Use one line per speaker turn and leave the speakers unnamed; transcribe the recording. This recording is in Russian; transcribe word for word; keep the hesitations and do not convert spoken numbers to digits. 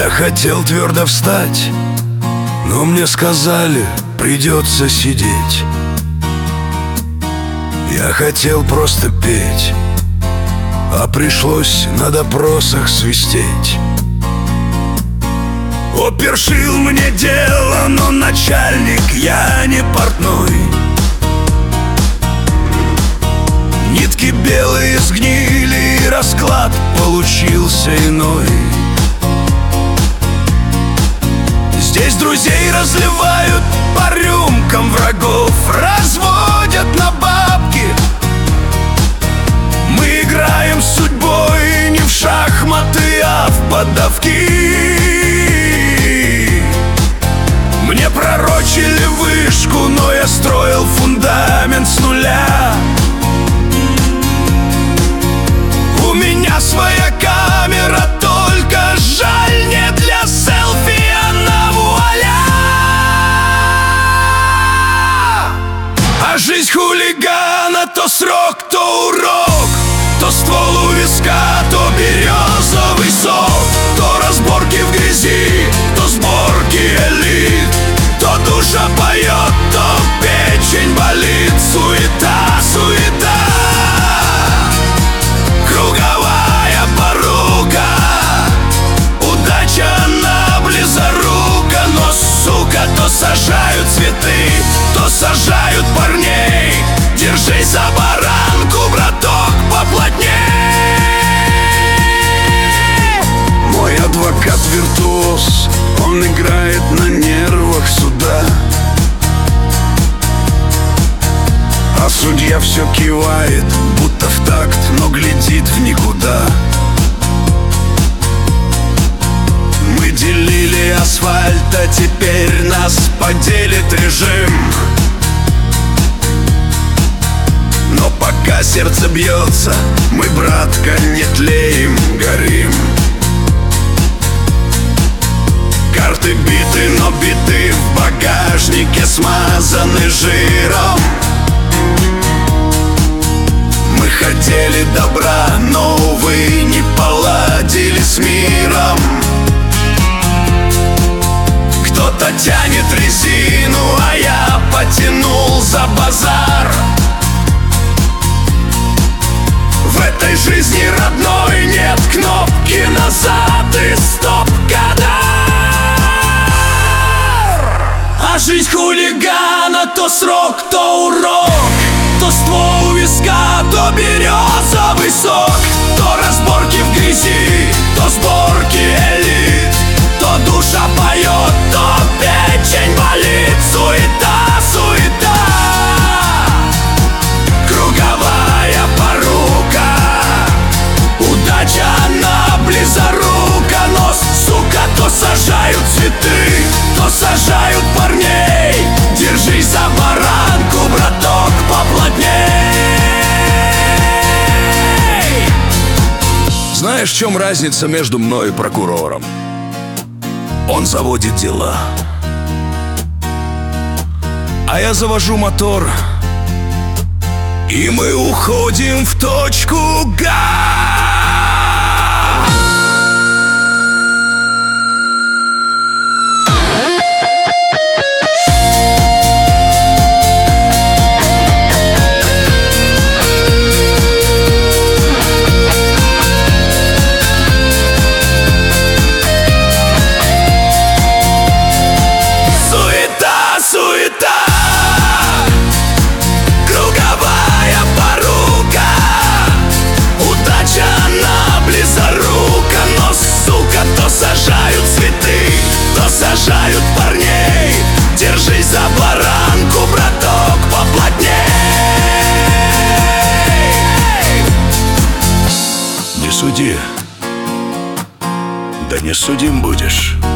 Я хотел твердо встать, но мне сказали, придется сидеть. Я хотел просто петь, а пришлось на допросах свистеть. Опершил мне дело, но начальник я не портной. Нитки белые сгнили, и расклад получился иной. Здесь друзей разливают по рюмкам, врагов разводят на бабки. Мы играем с судьбой не в шахматы, а в поддавки. Мне пророчили вышку, но я строил фундамент с нуля. У меня своя камера, только жаль не для селфи, она вуаля. А жизнь хулигана то срок, то урок, то ствол у виска, то березовый сок, то разборки в грязи, то сборки элит, то душа поет, то печень болит. Суета, суета, круговая порука. Удача она близорука, но, сука, то сажают цветы, то сажают парней. Держись за баранку, браток, поплотней. Мой адвокат виртуоз, он играет на нервах суда. А судья все кивает, будто в такт, но глядит в никуда. Мы делили асфальт, а теперь нас поделит режим. Но пока сердце бьется, мы, братка, не тлеем, горим. Карты биты, но биты в багажнике смазаны жиром. Мы хотели добра, но, увы, не поладили с миром. Кто-то тянет резину, а я потянул за базар. В этой жизни родной нет кнопки назад и стоп-кадар. А жизнь хулигана то срок, то урок, то ствол у виска, то березовый сок, то разборки в грязи, то сборки элит, то душа поет, то печень болит. Суета, суета, круговая порука. Удача она близорука, но, сука, то сажают цветы, то сажают парней. Держись за баранку, браток, поплотней. Знаешь, в чем разница между мной и прокурором? Он заводит дела, а я завожу мотор, и мы уходим в точку Га. Сажают парней. Держись за баранку, браток, поплотней. Не суди, да не судим будешь.